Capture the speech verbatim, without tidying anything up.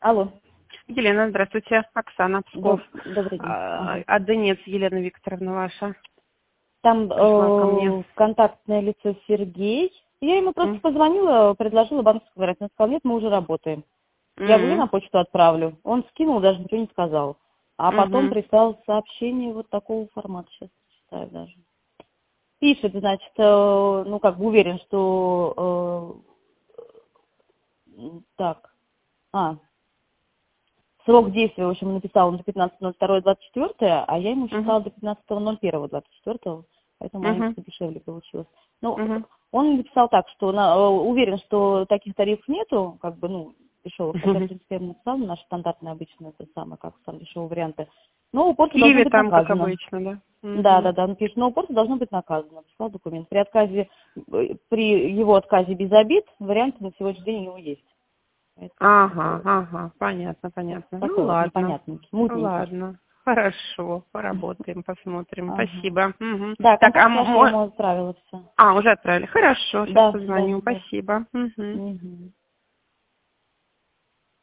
Алло. Елена, здравствуйте. Оксана, Псков. Доб- Добрый день. А, Ага. а Донец, Елена Викторовна ваша. Там Пришла ко э, мне. контактное лицо Сергей. Я ему просто М. позвонила, предложила банковский вариант. Он сказал, нет, мы уже работаем. Я говорю, М. на почту отправлю. Он скинул, даже ничего не сказал. А потом Мгм. прислал сообщение вот такого формата. Сейчас читаю даже. Пишет, значит, э, ну как бы уверен, что... э, так. А, срок действия, в общем, написал он до пятнадцатого ноль второго двадцать четвёртого, а я ему Мгм. считала до пятнадцатого ноль первого двадцать четвёртого, поэтому Мгм. маленько дешевле получилось. Ну, Мгм. он написал так, что на- э, уверен, что таких тарифов нету, как бы, ну, дешевых, хотя, в Мгм. принципе, я ему написала, наш стандартный обычно это самое, как там дешевые варианты. Но В упорство должно Киеве быть там, как наказано. обычно, да? Да, Мгм. да, да, он пишет, но упорство должно быть наказано. Прислал документ. При отказе, э, при его отказе без обид, варианты на сегодняшний день у него есть. Поэтому Ага, такой вот. ага, понятно, понятно. Ну Такой вот ладно, непонятненький, мутненький. ладно. Хорошо, поработаем, посмотрим. Ага. Спасибо. Мгм. Да, Так, а, контакт ваш я мо- ему отправила все. а, уже отправили. Хорошо, сейчас Да, да, позвоню. да. Спасибо. Мгм. Мгм.